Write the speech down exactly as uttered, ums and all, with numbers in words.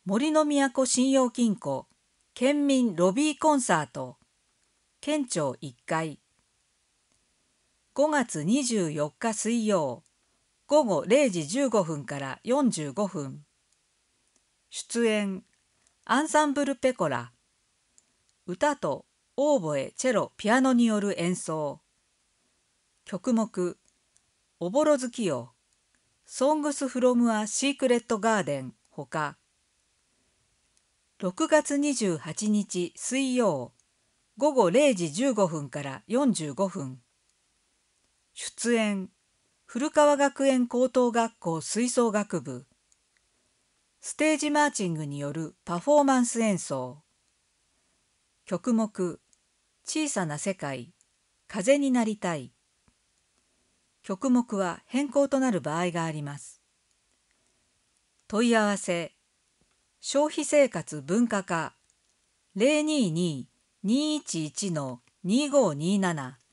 森の都信用金庫県民ロビーコンサート県庁いっかいごがつにじゅうよっか水曜ごごれいじじゅうごふんからよんじゅうごふん出演アンサンブルペコラ歌とオーボエチェロピアノによる演奏曲目おぼろ月よSongs from a Secret Garden ほかろくがつにじゅうはちにち水曜ごごれいじじゅうごふんからよんじゅうごふん出演古川学園高等学校吹奏楽部ステージマーチングによるパフォーマンス演奏曲目小さな世界風になりたい曲目は変更となる場合があります問い合わせ消費生活文化課 ゼロにーにー にーいちいち にーごーにーなな